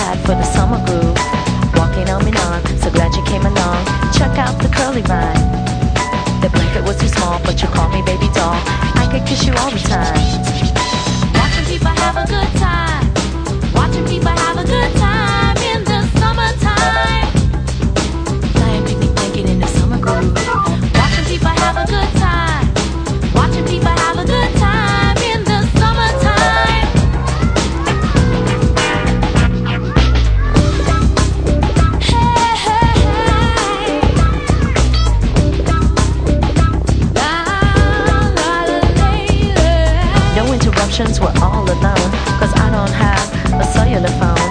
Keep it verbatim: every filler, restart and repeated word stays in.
glad for the summer groove. Walking arm in arm, so glad you came along. Check out the curly vine. The blanket was too small, but you called me baby doll. I could kiss you all the time. Watching people have a good time. Watching people have a good time in the summertime. Flying picnic blanket in the summer groove. Watching people have a good time. Watching people have a good time in the summertime. Hey, hey, hey. La, la, la, la. No interruptions, we're all alone. Cause I don't have a cellular phone.